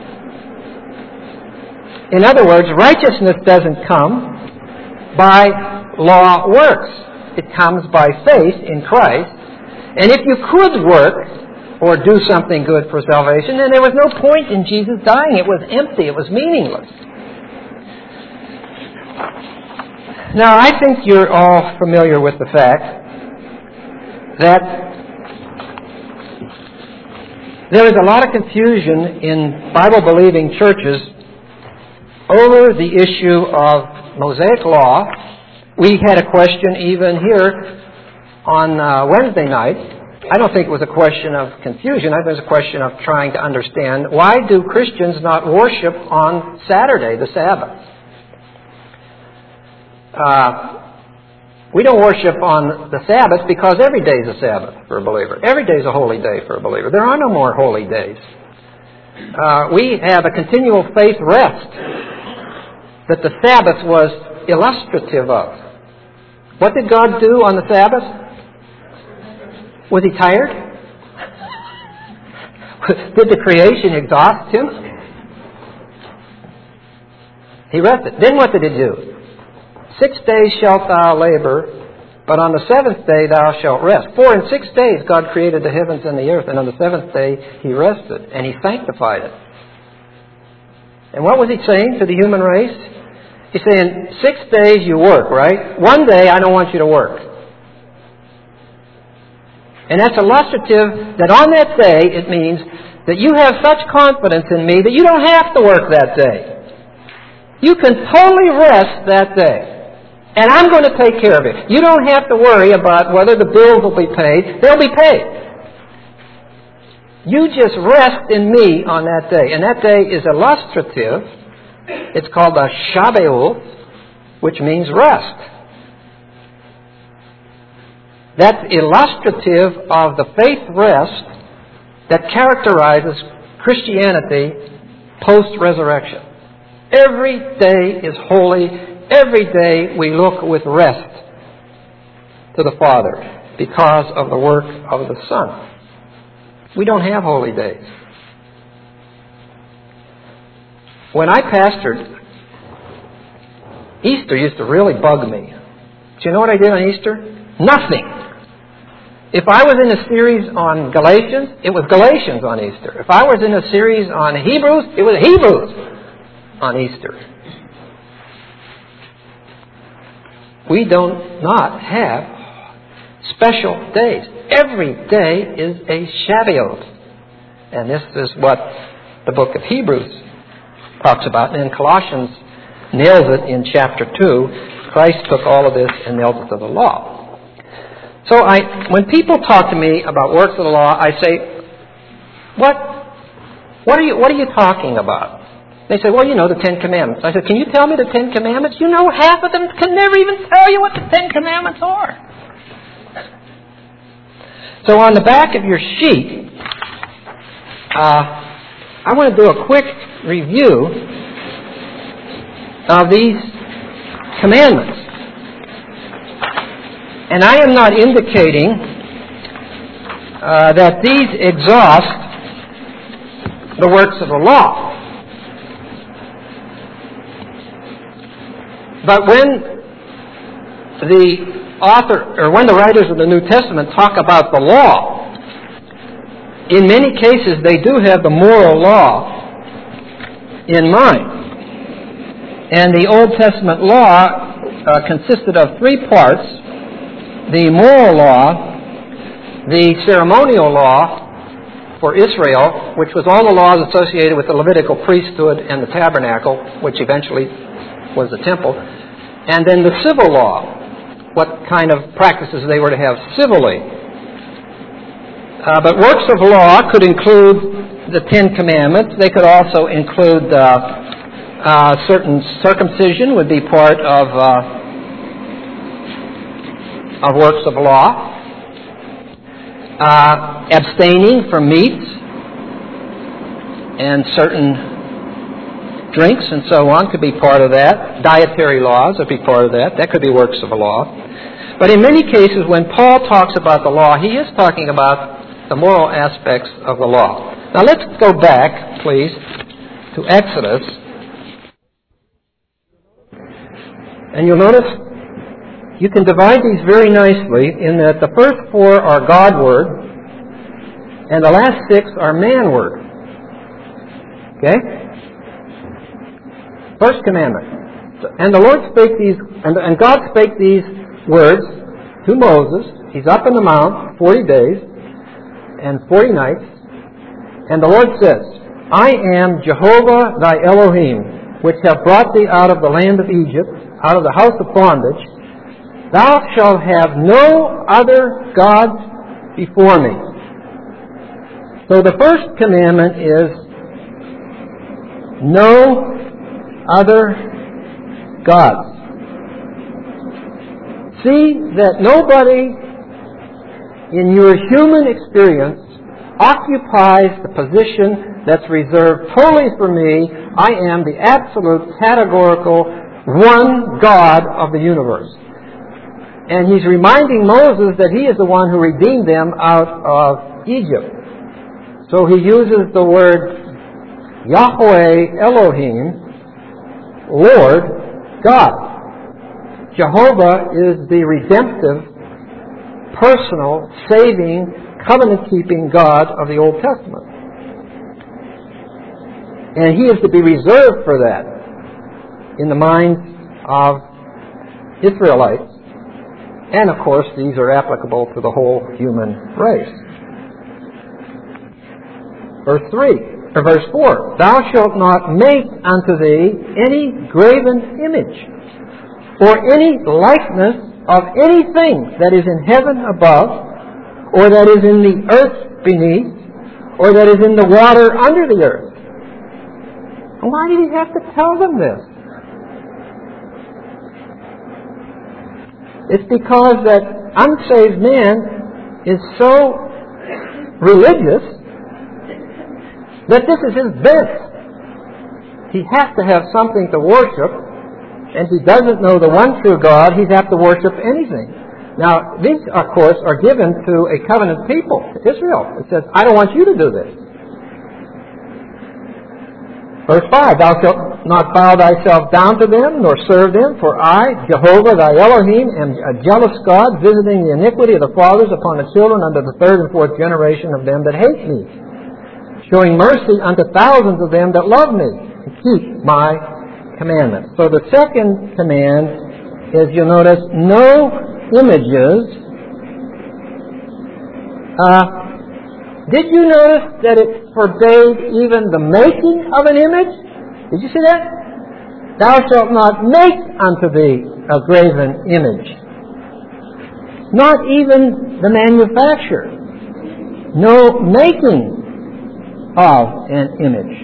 In other words, righteousness doesn't come by law works. It comes by faith in Christ. And if you could work or do something good for salvation, then there was no point in Jesus dying. It was empty. It was meaningless. Now, I think you're all familiar with the fact that there is a lot of confusion in Bible-believing churches over the issue of Mosaic law. We had a question even here on uh, Wednesday night. I don't think it was a question of confusion. I think it was a question of trying to understand, why do Christians not worship on Saturday, the Sabbath? Uh, we don't worship on the Sabbath because every day is a Sabbath for a believer. Every day is a holy day for a believer. There are no more holy days. Uh, we have a continual faith rest that the Sabbath was illustrative of. What did God do on the Sabbath? Was He tired? Did the creation exhaust Him? He rested. Then what did He do? Six days shalt thou labor, but on the seventh day thou shalt rest. For in six days God created the heavens and the earth, and on the seventh day He rested, and He sanctified it. And what was He saying to the human race? He's saying, six days you work, right? One day I don't want you to work. And that's illustrative that on that day it means that you have such confidence in me that you don't have to work that day. You can totally rest that day. And I'm going to take care of it. You don't have to worry about whether the bills will be paid. They'll be paid. You just rest in me on that day. And that day is illustrative. It's called a Shabbat, which means rest. That's illustrative of the faith rest that characterizes Christianity post-resurrection. Every day is holy. Every day we look with rest to the Father because of the work of the Son. We don't have holy days. When I pastored, Easter used to really bug me. Do you know what I did on Easter? Nothing. If I was in a series on Galatians, it was Galatians on Easter. If I was in a series on Hebrews, it was Hebrews on Easter. We do not have special days. Every day is a Shabbat. And this is what the book of Hebrews talks about. And then Colossians nails it in chapter two. Christ took all of this and nailed it to the law. So I, when people talk to me about works of the law, I say, what, what, are you, what are you talking about? They say, well, you know, the Ten Commandments. I said, can you tell me the Ten Commandments? You know, half of them can never even tell you what the Ten Commandments are. So on the back of your sheet, uh, I want to do a quick review of these commandments. And I am not indicating uh, that these exhaust the works of the law. But when the author, or when the writers of the New Testament talk about the law, in many cases they do have the moral law in mind. And the Old Testament law uh, consisted of three parts: the moral law, the ceremonial law for Israel, which was all the laws associated with the Levitical priesthood and the tabernacle, which eventually was the temple, and then the civil law, what kind of practices they were to have civilly. Uh, but works of law could include the Ten Commandments. They could also include uh, uh, certain circumcision would be part of uh, of works of law. Uh, abstaining from meats and certain drinks and so on could be part of that. Dietary laws would be part of that. That could be works of the law. But in many cases, when Paul talks about the law, he is talking about the moral aspects of the law. Now let's go back, please, to Exodus. And you'll notice you can divide these very nicely in that the first four are God word and the last six are man word. Okay? First commandment. And the Lord spake these, and, and God spake these words to Moses. He's up in the mount forty days and forty nights. And the Lord says, I am Jehovah thy Elohim, which have brought thee out of the land of Egypt, out of the house of bondage. Thou shalt have no other gods before me. So the first commandment is no other gods. See that nobody in your human experience occupies the position that's reserved totally for me. I am the absolute, categorical, one God of the universe. And he's reminding Moses that he is the one who redeemed them out of Egypt. So he uses the word Yahweh Elohim, Lord God. Jehovah is the redemptive, personal, saving, covenant-keeping God of the Old Testament. And he is to be reserved for that in the minds of Israelites. And of course, these are applicable to the whole human race. Verse three, or verse four, thou shalt not make unto thee any graven image, or any likeness of anything that is in heaven above, or that is in the earth beneath, or that is in the water under the earth. Why did he have to tell them this? It's because that unsaved man is so religious that this is his bent. He has to have something to worship, and if he doesn't know the one true God, he'd have to worship anything. Now, these, of course, are given to a covenant people, to Israel. It says, I don't want you to do this. Verse five, thou shalt not bow thyself down to them, nor serve them, for I, Jehovah thy Elohim, am a jealous God, visiting the iniquity of the fathers upon the children unto the third and fourth generation of them that hate me, showing mercy unto thousands of them that love me, and keep my commandments. So the second command is, you'll notice, no images. Uh, did you notice that it forbade even the making of an image? Did you see that? Thou shalt not make unto thee a graven image. Not even the manufacture. No making of an image.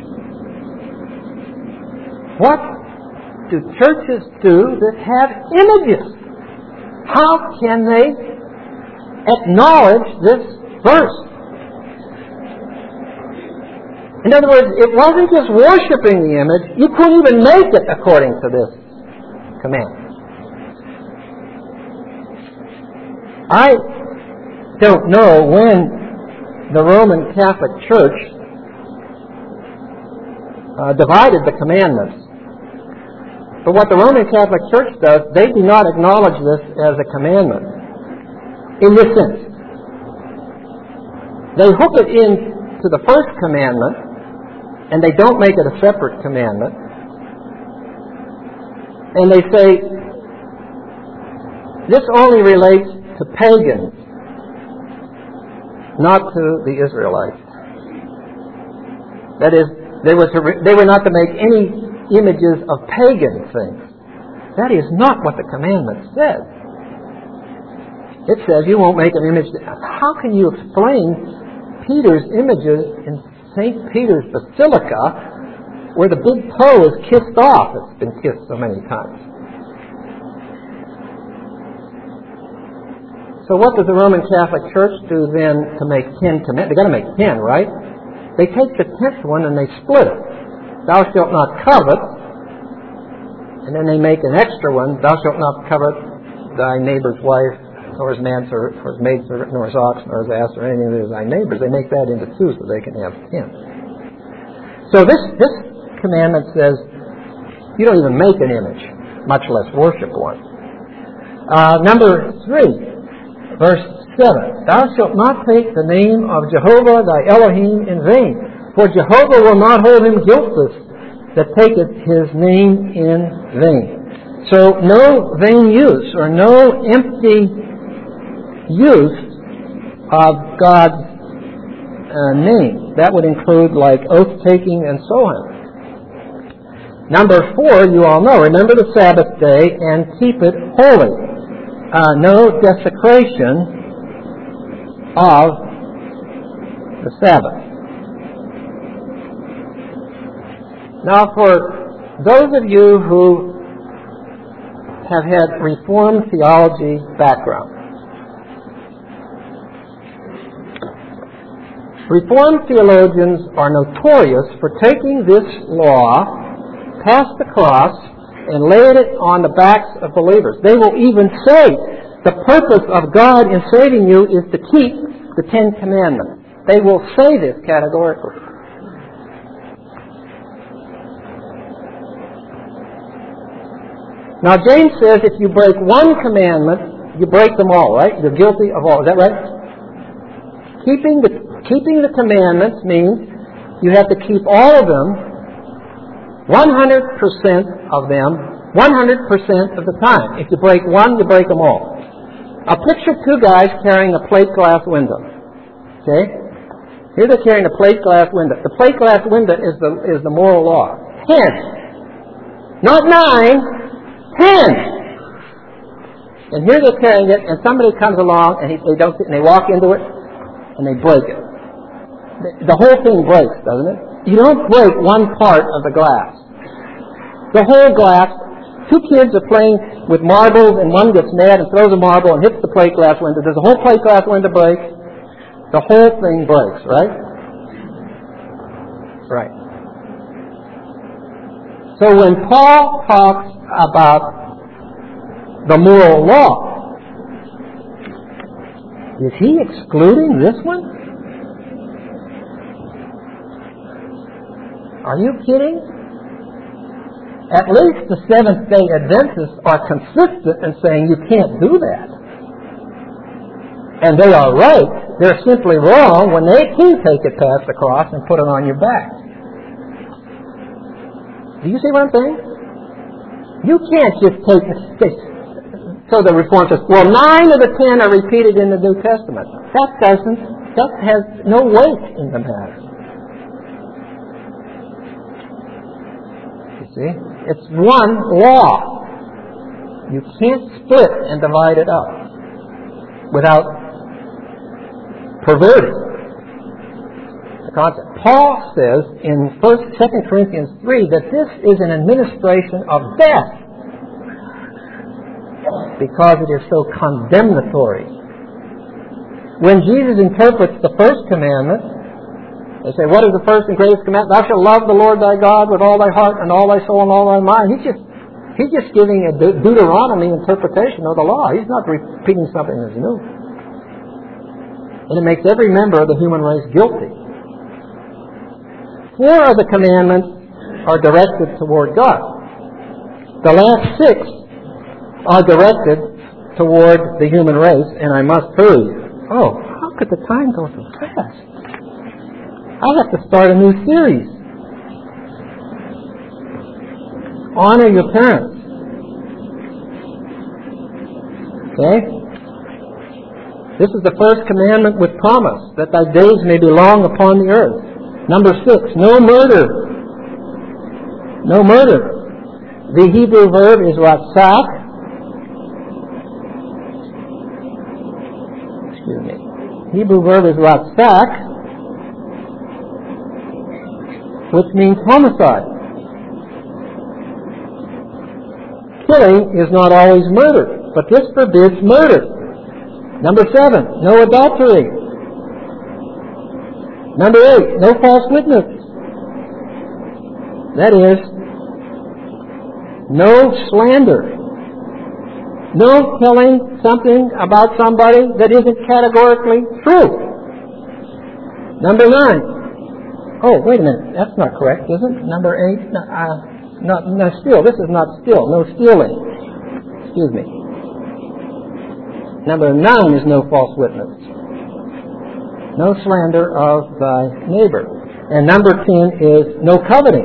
What do churches do that have images? How can they acknowledge this verse? In other words, it wasn't just worshiping the image. You couldn't even make it according to this command. I don't know when the Roman Catholic Church uh, divided the commandments. But what the Roman Catholic Church does, they do not acknowledge this as a commandment in this sense. They hook it into the first commandment, and they don't make it a separate commandment. And they say, this only relates to pagans, not to the Israelites. That is, they were, to re- they were not to make any images of pagan things. That is not what the commandment says. It says you won't make an image. How can you explain Peter's images in Saint Peter's Basilica, where the big toe is kissed off? It's been kissed so many times. So what does the Roman Catholic Church do then to make ten commandments? They've got to make ten, right? They take the tenth one and they split it. Thou shalt not covet. And then they make an extra one. Thou shalt not covet thy neighbor's wife, nor his manservant, nor his maidservant, nor his ox, nor his ass, or anything that is thy neighbor's. They make that into two so they can have ten. So this, this commandment says you don't even make an image, much less worship one. Uh, number three, verse seven. Thou shalt not take the name of Jehovah thy Elohim in vain, for Jehovah will not hold him guiltless that taketh his name in vain. So no vain use or no empty use of God's uh, name. That would include like oath-taking and so on. Number four, you all know, remember the Sabbath day and keep it holy. Uh, no desecration of the Sabbath. Now, for those of you who have had Reformed theology background, Reformed theologians are notorious for taking this law past the cross and laying it on the backs of believers. They will even say The purpose of God in saving you is to keep the Ten Commandments. They will say this categorically. Now, James says if you break one commandment, you break them all, right? You're guilty of all. Is that right? Keeping the, keeping the commandments means you have to keep all of them, one hundred percent of them, one hundred percent of the time. If you break one, you break them all. Now, picture two guys carrying a plate glass window. Okay? Here they're carrying a plate glass window. The plate glass window is the, is the moral law. Ten. Not nine. Ten. And here they're carrying it, and somebody comes along, and he, they don't, and they walk into it, and they break it. The, the whole thing breaks, doesn't it? You don't break one part of the glass. The whole glass. Two kids are playing with marbles, and one gets mad and throws a marble and hits the plate glass window. Does the whole plate glass window break? The whole thing breaks, right? Right. So when Paul talks about the moral law, is he excluding this one? Are you kidding? At least the Seventh-day Adventists are consistent in saying you can't do that. And they are right. They're simply wrong when they too take it past the cross and put it on your back. Do you see what I'm saying? You can't just take it. So the Reform says, well, nine of the ten are repeated in the New Testament. That doesn't, that has no weight in the matter. You see? It's one law. You can't split and divide it up without perverting the concept. Paul says in First, Second Corinthians three that this is an administration of death because it is so condemnatory. When Jesus interprets the first commandment, they say, what is the first and greatest commandment? Thou shalt love the Lord thy God with all thy heart and all thy soul and all thy mind. He's just, he's just giving a De- Deuteronomy interpretation of the law. He's not repeating something that's new. And it makes every member of the human race guilty. Four of the commandments are directed toward God. The last six are directed toward the human race, and I must hurry. Oh, how could the time go so fast? I have to start a new series. Honor your parents. Okay? This is the first commandment with promise, that thy days may be long upon the earth. Number six, no murder. No murder. The Hebrew verb is ratzak. Excuse me. Hebrew verb is ratzak, which means homicide. Killing is not always murder, but this forbids murder. Number seven, no adultery. Number eight, no false witness. That is, no slander. No telling something about somebody that isn't categorically true. Number nine. Oh, wait a minute. That's not correct, is it? Number eight. No, uh, not, no, steal. This is not steal. No stealing. Excuse me. Number nine is no false witness. No slander of thy neighbor. And number ten is no coveting.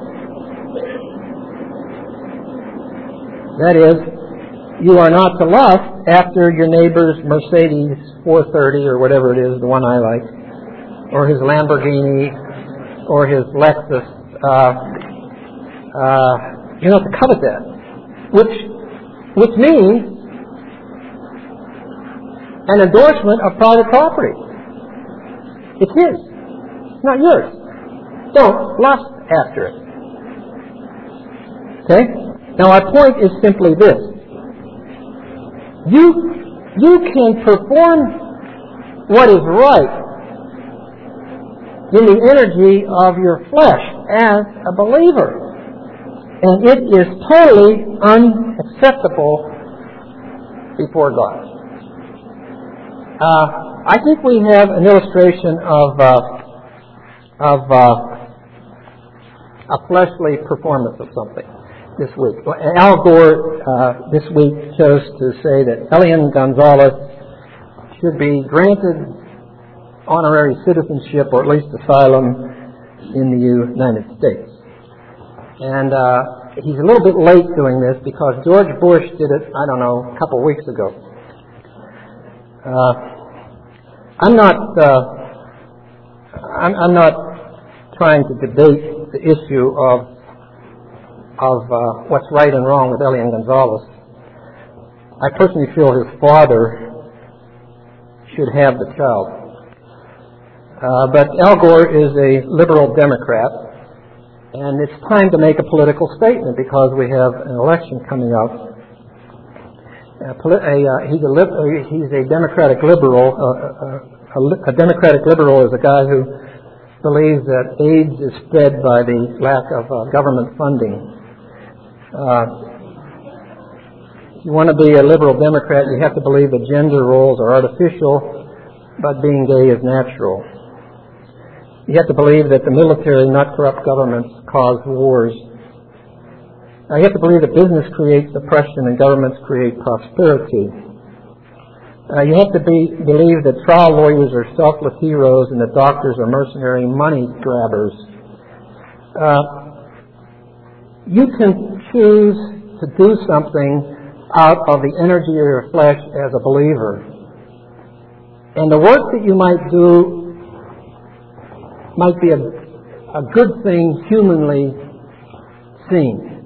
That is, you are not to lust after your neighbor's Mercedes four thirty or whatever it is, the one I like, or his Lamborghini, or his Lexus. Uh, uh, you're not to covet that. Which, which means an endorsement of private property. It's his, not yours. Don't lust after it. Okay? Now our point is simply this. You, you can perform what is right in the energy of your flesh as a believer. And it is totally unacceptable before God. Uh, I think we have an illustration of uh, of uh, a fleshly performance of something this week. Al Gore uh, this week chose to say that Elian Gonzalez should be granted honorary citizenship, or at least asylum, in the United States. And uh, he's a little bit late doing this because George Bush did it, I don't know, a couple weeks ago. Uh, I'm not uh, I'm, I'm not trying to debate the issue of of uh, what's right and wrong with Elian Gonzalez. I personally feel his father should have the child. Uh, but Al Gore is a liberal Democrat, and it's time to make a political statement because we have an election coming up. A, a, uh, he's, a li- uh, he's a Democratic liberal. Uh, a, a, a Democratic liberal is a guy who believes that AIDS is spread by the lack of uh, government funding. Uh, if you want to be a liberal Democrat, you have to believe that gender roles are artificial, but being gay is natural. You have to believe that the military, not corrupt governments, cause wars. Now, you have to believe that business creates oppression and governments create prosperity. Uh, you have to be, believe that trial lawyers are selfless heroes and that doctors are mercenary money grabbers. Uh, you can choose to do something out of the energy of your flesh as a believer. And the work that you might do might be a, a good thing humanly seen.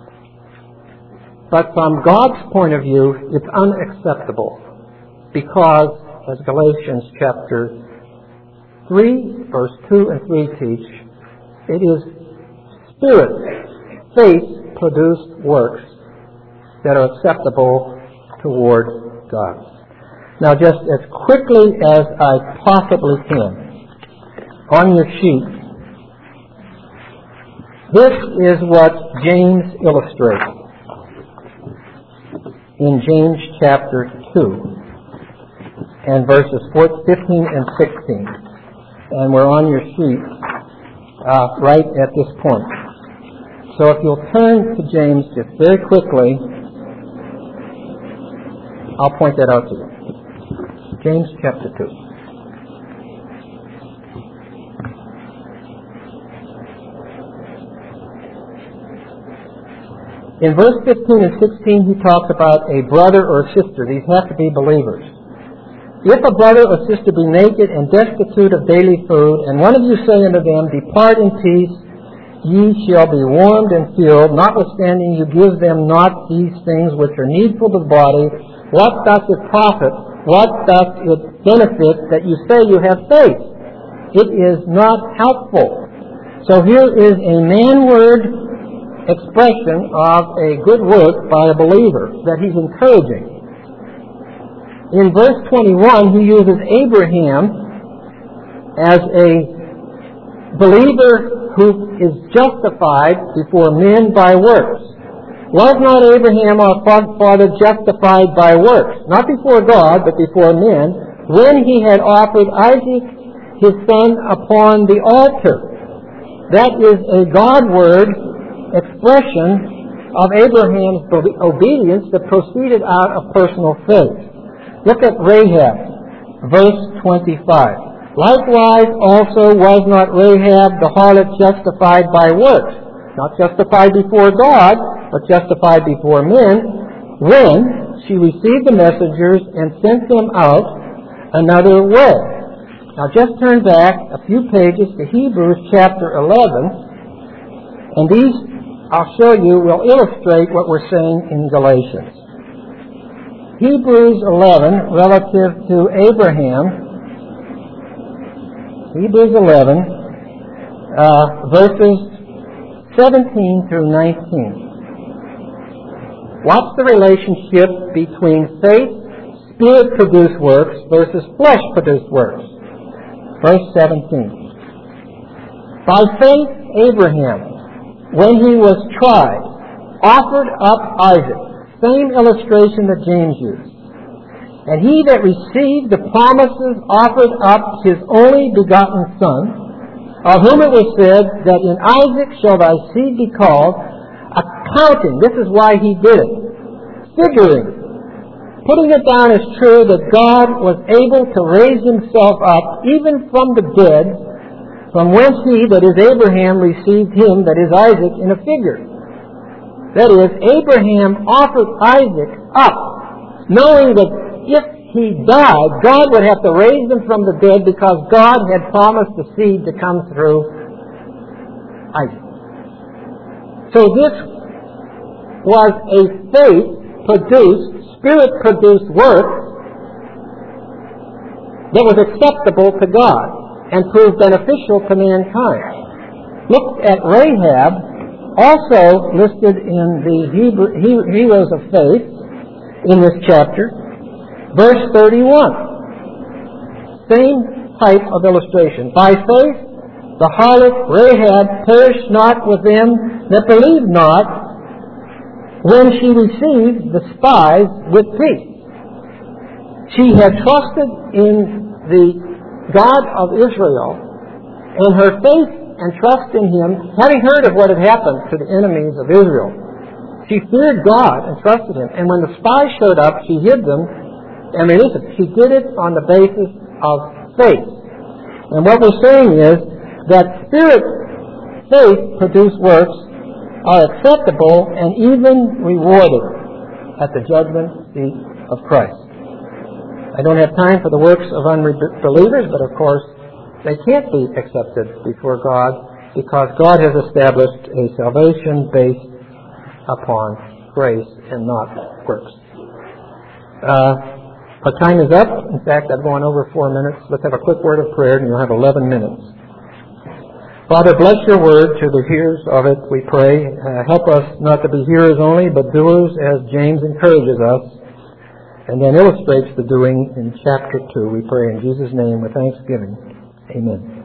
But from God's point of view, it's unacceptable because, as Galatians chapter three, verse two and three teach, it is Spirit, faith-produced works that are acceptable toward God. Now, just as quickly as I possibly can, on your sheet, this is what James illustrates in James chapter two and verses fifteen and sixteen. And we're on your sheet uh, right at this point. So if you'll turn to James just very quickly, I'll point that out to you. James chapter two. In verse fifteen and sixteen, he talks about a brother or sister. These have to be believers. If a brother or sister be naked and destitute of daily food, and one of you say unto them, Depart in peace, ye shall be warmed and filled, notwithstanding you give them not these things which are needful to the body, what doth it profit? What doth it benefit that you say you have faith? It is not helpful. So here is a man-word expression of a good work by a believer that he's encouraging. In verse twenty-one, he uses Abraham as a believer who is justified before men by works. Was not Abraham our father justified by works? Not before God, but before men, when he had offered Isaac his son upon the altar. That is a God-word expression of Abraham's obedience that proceeded out of personal faith. Look at Rahab, verse twenty-five. Likewise also was not Rahab the harlot justified by works, not justified before God, but justified before men, when she received the messengers and sent them out another way. Now just turn back a few pages to Hebrews chapter eleven, and these, I'll show you, will illustrate what we're saying in Galatians. Hebrews eleven, relative to Abraham, Hebrews eleven, uh, verses seventeen through nineteen. What's the relationship between faith, Spirit-produced works, versus flesh-produced works? Verse seventeen. By faith, Abraham, when he was tried, offered up Isaac. Same illustration that James used. And he that received the promises offered up his only begotten Son, of whom it was said that in Isaac shall thy seed be called, accounting, this is why he did it, figuring, putting it down as true that God was able to raise himself up even from the dead, from whence he, that is Abraham, received him, that is Isaac, in a figure. That is, Abraham offered Isaac up, knowing that if he died, God would have to raise him from the dead because God had promised the seed to come through Isaac. So this was a faith-produced, Spirit-produced work that was acceptable to God and proved beneficial to mankind. Look at Rahab, also listed in the Hebrew, Heroes of Faith in this chapter, verse thirty-one. Same type of illustration. By faith, the harlot Rahab perished not with them that believed not, when she received the spies with peace. She had trusted in the God of Israel, and her faith and trust in Him, having heard of what had happened to the enemies of Israel, she feared God and trusted Him. And when the spies showed up, she hid them. I mean, listen, she did it on the basis of faith. And what we're saying is that Spirit faith-produced works are acceptable and even rewarded at the judgment seat of Christ. I don't have time for the works of unbelievers, but of course they can't be accepted before God because God has established a salvation based upon grace and not works. Uh, our time is up. In fact, I've gone over four minutes. Let's have a quick word of prayer, and you'll have eleven minutes. Father, bless your word to the hearers of it, we pray. Uh, help us not to be hearers only, but doers, as James encourages us, and then illustrates the doing in chapter two. We pray in Jesus' name with thanksgiving. Amen.